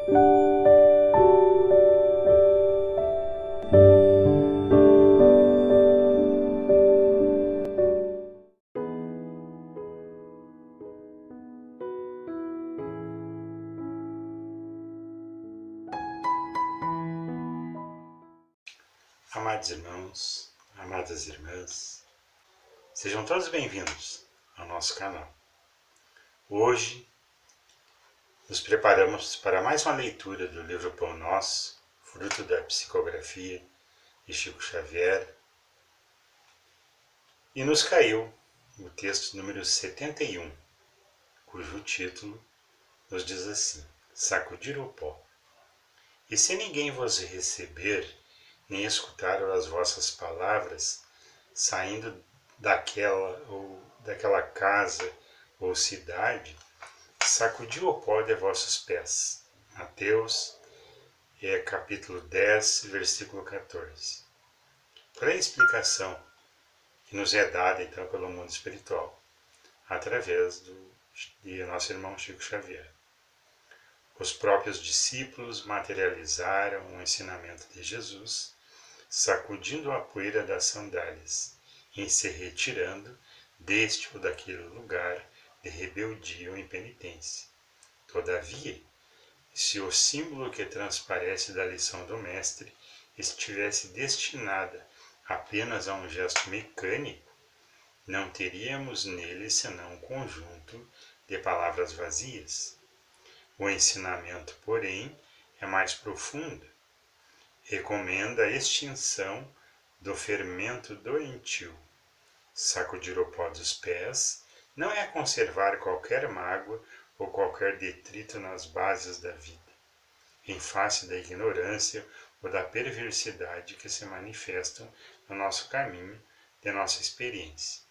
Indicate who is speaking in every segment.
Speaker 1: Amados irmãos, amadas irmãs, sejam todos bem-vindos ao nosso canal. Hoje nos preparamos para mais uma leitura do livro Pão Nosso, fruto da psicografia de Chico Xavier, e nos caiu o texto número 71, cujo título nos diz assim: Sacudir o pó. E se ninguém vos receber, nem escutar as vossas palavras, saindo daquela casa ou cidade, sacudi o pó de vossos pés. Mateus, capítulo 10, versículo 14. Por a explicação que nos é dada então pelo mundo espiritual, através de nosso irmão Chico Xavier. Os próprios discípulos materializaram o ensinamento de Jesus, sacudindo a poeira das sandálias, em se retirando deste ou daquele lugar de rebeldia ou impenitência. Todavia, se o símbolo que transparece da lição do Mestre estivesse destinada apenas a um gesto mecânico, não teríamos nele senão um conjunto de palavras vazias. O ensinamento, porém, é mais profundo. Recomenda a extinção do fermento doentio. Sacudir o pó dos pés não é conservar qualquer mágoa ou qualquer detrito nas bases da vida, em face da ignorância ou da perversidade que se manifestam no nosso caminho, de nossa experiência.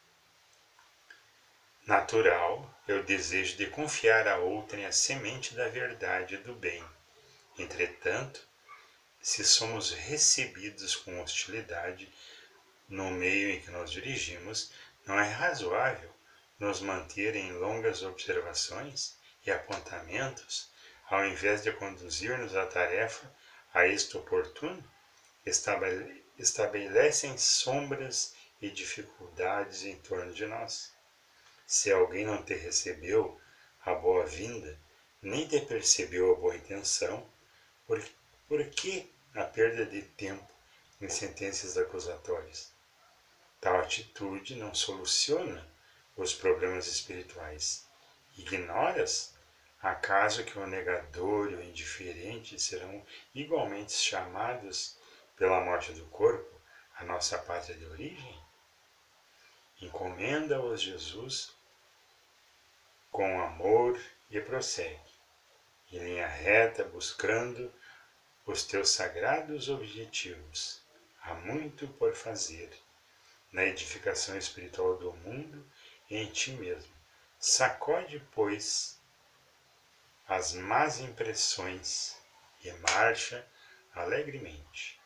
Speaker 1: Natural é o desejo de confiar a outrem a semente da verdade e do bem. Entretanto, se somos recebidos com hostilidade no meio em que nos dirigimos, não é razoável nos manter em longas observações e apontamentos, ao invés de conduzir-nos à tarefa a êxito oportuno, estabelecem sombras e dificuldades em torno de nós. Se alguém não te recebeu a boa-vinda, nem te percebeu a boa intenção, por que a perda de tempo em sentenças acusatórias? Tal atitude não soluciona os problemas espirituais. Ignoras, acaso que o negador e o indiferente serão igualmente chamados pela morte do corpo à nossa pátria de origem? Encomenda-os Jesus com amor e prossegue, em linha reta, buscando os teus sagrados objetivos. Há muito por fazer na edificação espiritual do mundo e em ti mesmo. Sacode, pois, as más impressões e marcha alegremente.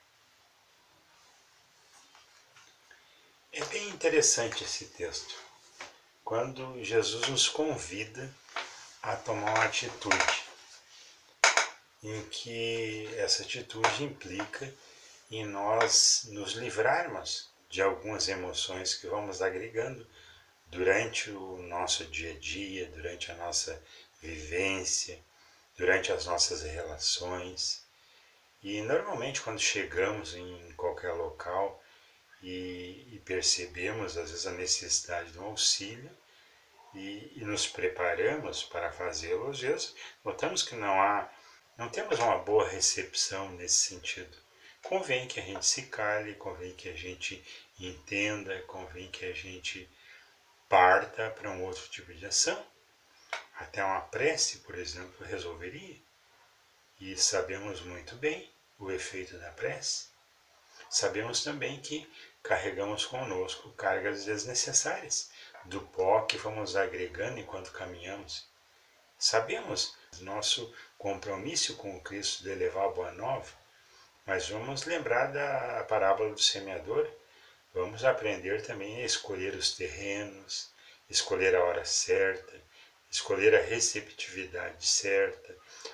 Speaker 1: É bem interessante esse texto, quando Jesus nos convida a tomar uma atitude, em que essa atitude implica em nós nos livrarmos de algumas emoções que vamos agregando durante o nosso dia a dia, durante a nossa vivência, durante as nossas relações. E normalmente quando chegamos em qualquer local e percebemos às vezes a necessidade de um auxílio e nos preparamos para fazê-lo, às vezes notamos que não temos uma boa recepção nesse sentido. Convém que a gente se cale, convém que a gente entenda, convém que a gente parta para um outro tipo de ação. Até uma prece, por exemplo, resolveria. E sabemos muito bem o efeito da prece. Sabemos também que carregamos conosco cargas desnecessárias do pó que vamos agregando enquanto caminhamos. Sabemos nosso compromisso com o Cristo de levar a boa nova, mas vamos lembrar da parábola do semeador. Vamos aprender também a escolher os terrenos, escolher a hora certa, escolher a receptividade certa,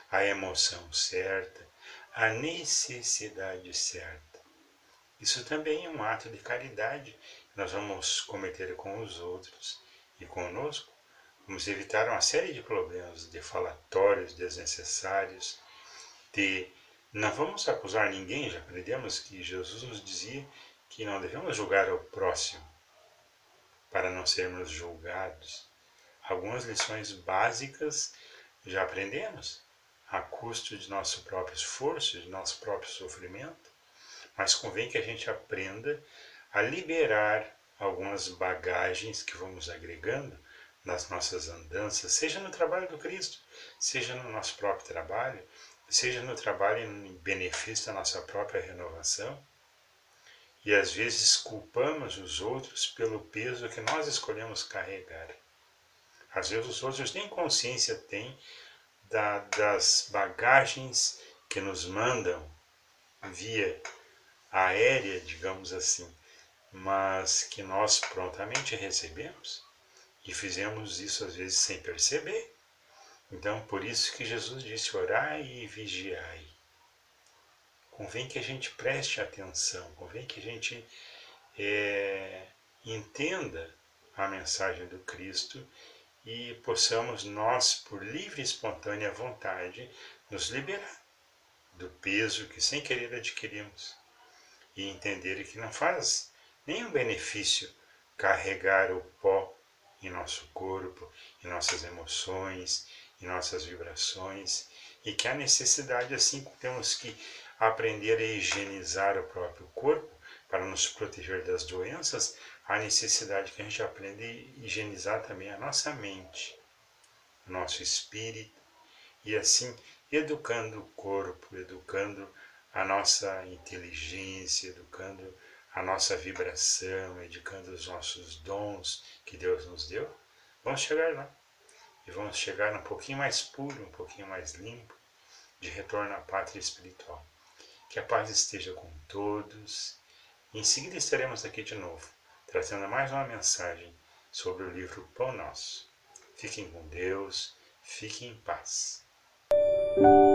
Speaker 1: a emoção certa, a necessidade certa. Isso também é um ato de caridade que nós vamos cometer com os outros e conosco. Vamos evitar uma série de problemas, de falatórios desnecessários, não vamos acusar ninguém. Já aprendemos que Jesus nos dizia que não devemos julgar o próximo para não sermos julgados. Algumas lições básicas já aprendemos, a custo de nosso próprio esforço, de nosso próprio sofrimento, mas convém que a gente aprenda a liberar algumas bagagens que vamos agregando nas nossas andanças, seja no trabalho do Cristo, seja no nosso próprio trabalho, seja no trabalho em benefício da nossa própria renovação. E às vezes culpamos os outros pelo peso que nós escolhemos carregar. Às vezes os outros nem consciência têm das bagagens que nos mandam via aérea, digamos assim, mas que nós prontamente recebemos e fizemos isso às vezes sem perceber. Então, por isso que Jesus disse: orai e vigiai. Convém que a gente preste atenção, convém que a gente entenda a mensagem do Cristo e possamos nós, por livre e espontânea vontade, nos liberar do peso que sem querer adquirimos e entender que não faz nenhum benefício carregar o pó em nosso corpo, em nossas emoções, em nossas vibrações, e que há necessidade, assim como temos que aprender a higienizar o próprio corpo para nos proteger das doenças, há necessidade que a gente aprenda a higienizar também a nossa mente, o nosso espírito, e assim educando o corpo, educando a nossa inteligência, educando a nossa vibração, educando os nossos dons que Deus nos deu, vamos chegar lá. E vamos chegar um pouquinho mais puro, um pouquinho mais limpo, de retorno à pátria espiritual. Que a paz esteja com todos. Em seguida estaremos aqui de novo, trazendo mais uma mensagem sobre o livro Pão Nosso. Fiquem com Deus, fiquem em paz.